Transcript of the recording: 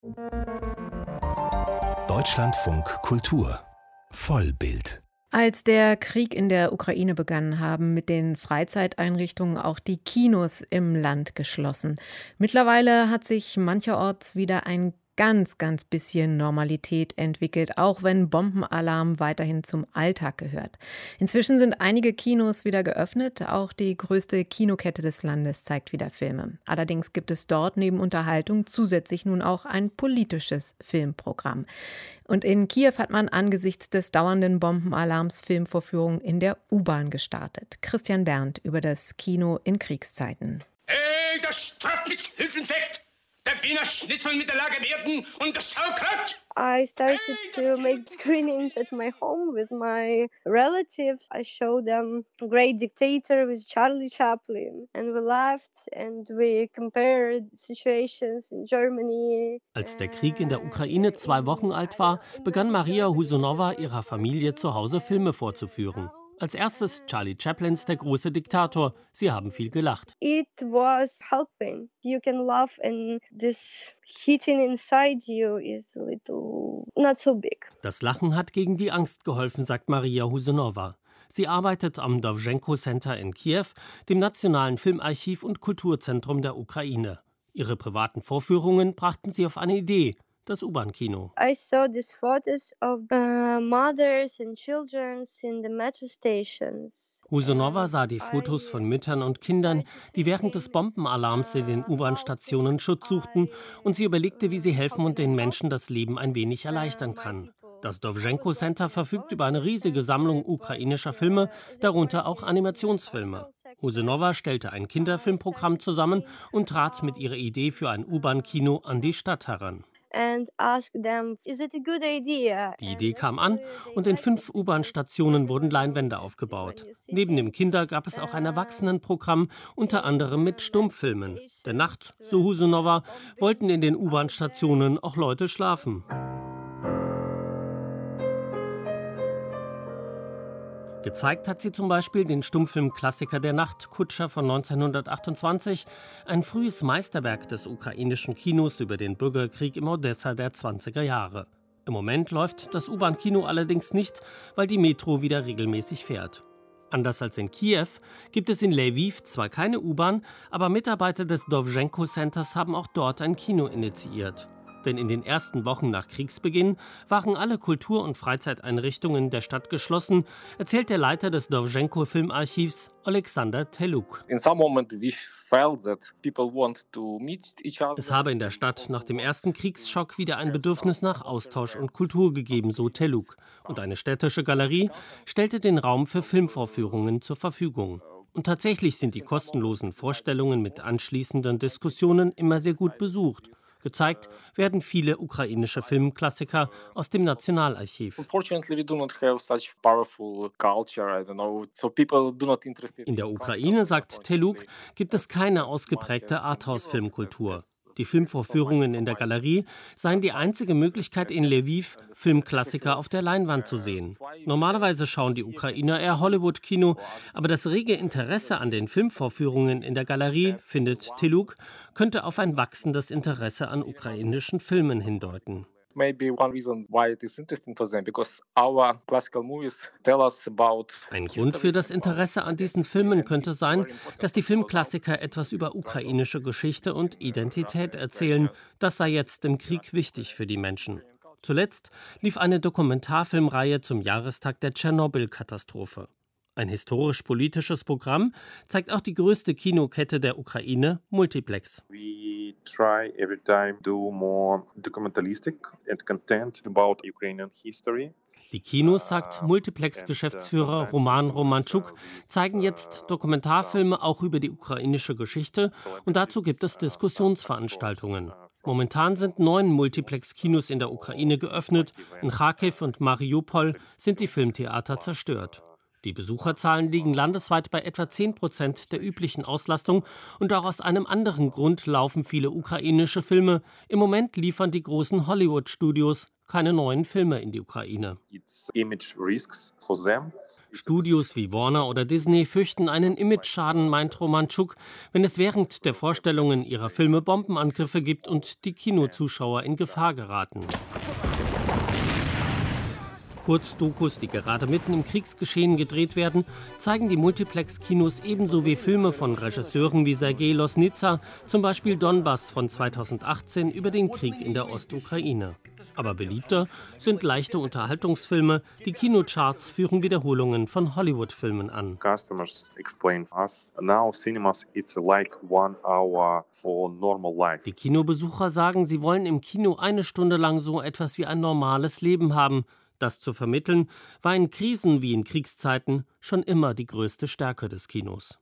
Deutschlandfunk Kultur Vollbild. Als der Krieg in der Ukraine begann, haben mit den Freizeiteinrichtungen auch die Kinos im Land geschlossen. Mittlerweile hat sich mancherorts wieder ein ganz bisschen Normalität entwickelt, auch wenn Bombenalarm weiterhin zum Alltag gehört. Inzwischen sind einige Kinos wieder geöffnet, auch die größte Kinokette des Landes zeigt wieder Filme. Allerdings gibt es dort neben Unterhaltung zusätzlich nun auch ein politisches Filmprogramm. Und in Kiew hat man angesichts des dauernden Bombenalarms Filmvorführungen in der U-Bahn gestartet. Christian Berndt über das Kino in Kriegszeiten. Hey, das Strafnichtshilfensekt! Der Wiener Schnitzel mit der Lage Werden und das Sauerkraut! I started to make screenings at my home with my relatives. I showed them Great Dictator with Charlie Chaplin. And we laughed and we compared situations in Germany. Als der Krieg in der Ukraine 2 Wochen alt war, begann Maria Husonowa ihrer Familie zu Hause Filme vorzuführen. Als erstes Charlie Chaplins Der große Diktator. Sie haben viel gelacht. It was helping. You can laugh and this heating inside you is a little not so big. Das Lachen hat gegen die Angst geholfen, sagt Maria Husonowa. Sie arbeitet am Dowzhenko Center in Kiew, dem nationalen Filmarchiv und Kulturzentrum der Ukraine. Ihre privaten Vorführungen brachten sie auf eine Idee: das U-Bahn-Kino. I saw these photos of mothers and children in the metro stations. Husonowa sah die Fotos von Müttern und Kindern, die während des Bombenalarms in den U-Bahn-Stationen Schutz suchten, und sie überlegte, wie sie helfen und den Menschen das Leben ein wenig erleichtern kann. Das Dowzhenko Center verfügt über eine riesige Sammlung ukrainischer Filme, darunter auch Animationsfilme. Husonowa stellte ein Kinderfilmprogramm zusammen und trat mit ihrer Idee für ein U-Bahn-Kino an die Stadt heran. And ask them, is it a good idea? Die Idee kam an und in 5 U-Bahn-Stationen wurden Leinwände aufgebaut. Neben dem Kinder gab es auch ein Erwachsenenprogramm, unter anderem mit Stummfilmen. Denn nachts, so Husonowa, wollten in den U-Bahn-Stationen auch Leute schlafen. Gezeigt hat sie zum Beispiel den Stummfilm-Klassiker Der Nachtkutscher von 1928, ein frühes Meisterwerk des ukrainischen Kinos über den Bürgerkrieg im Odessa der 20er Jahre. Im Moment läuft das U-Bahn-Kino allerdings nicht, weil die Metro wieder regelmäßig fährt. Anders als in Kiew gibt es in Lviv zwar keine U-Bahn, aber Mitarbeiter des Dowzhenko Centers haben auch dort ein Kino initiiert. Denn in den ersten Wochen nach Kriegsbeginn waren alle Kultur- und Freizeiteinrichtungen der Stadt geschlossen, erzählt der Leiter des Dowzhenko Filmarchivs, Alexander Teluk. Es habe in der Stadt nach dem ersten Kriegsschock wieder ein Bedürfnis nach Austausch und Kultur gegeben, so Teluk. Und eine städtische Galerie stellte den Raum für Filmvorführungen zur Verfügung. Und tatsächlich sind die kostenlosen Vorstellungen mit anschließenden Diskussionen immer sehr gut besucht. Gezeigt werden viele ukrainische Filmklassiker aus dem Nationalarchiv. In der Ukraine, sagt Teluk, gibt es keine ausgeprägte Arthouse-Filmkultur. Die Filmvorführungen in der Galerie seien die einzige Möglichkeit in Lviv, Filmklassiker auf der Leinwand zu sehen. Normalerweise schauen die Ukrainer eher Hollywood-Kino, aber das rege Interesse an den Filmvorführungen in der Galerie, findet Teluk, könnte auf ein wachsendes Interesse an ukrainischen Filmen hindeuten. Ein Grund für das Interesse an diesen Filmen könnte sein, dass die Filmklassiker etwas über ukrainische Geschichte und Identität erzählen. Das sei jetzt im Krieg wichtig für die Menschen. Zuletzt lief eine Dokumentarfilmreihe zum Jahrestag der Tschernobyl-Katastrophe. Ein historisch-politisches Programm zeigt auch die größte Kinokette der Ukraine, Multiplex. We try every time do more documentalistic and content about Ukrainian history. Die Kinos, sagt Multiplex-Geschäftsführer Roman Romanchuk, zeigen jetzt Dokumentarfilme auch über die ukrainische Geschichte und dazu gibt es Diskussionsveranstaltungen. Momentan sind 9 Multiplex-Kinos in der Ukraine geöffnet, in Charkiw und Mariupol sind die Filmtheater zerstört. Die Besucherzahlen liegen landesweit bei etwa 10% der üblichen Auslastung und auch aus einem anderen Grund laufen viele ukrainische Filme. Im Moment liefern die großen Hollywood-Studios keine neuen Filme in die Ukraine. Studios wie Warner oder Disney fürchten einen Imageschaden, meint Roman Tschuk, wenn es während der Vorstellungen ihrer Filme Bombenangriffe gibt und die Kinozuschauer in Gefahr geraten. Kurzdokus, die gerade mitten im Kriegsgeschehen gedreht werden, zeigen die Multiplex-Kinos ebenso wie Filme von Regisseuren wie Sergei Losnitsa, zum Beispiel Donbass von 2018 über den Krieg in der Ostukraine. Aber beliebter sind leichte Unterhaltungsfilme. Die Kinocharts führen Wiederholungen von Hollywood-Filmen an. Customers explain us now cinemas it's like 1 hour for normal life. Die Kinobesucher sagen, sie wollen im Kino eine Stunde lang so etwas wie ein normales Leben haben. Das zu vermitteln, war in Krisen wie in Kriegszeiten schon immer die größte Stärke des Kinos.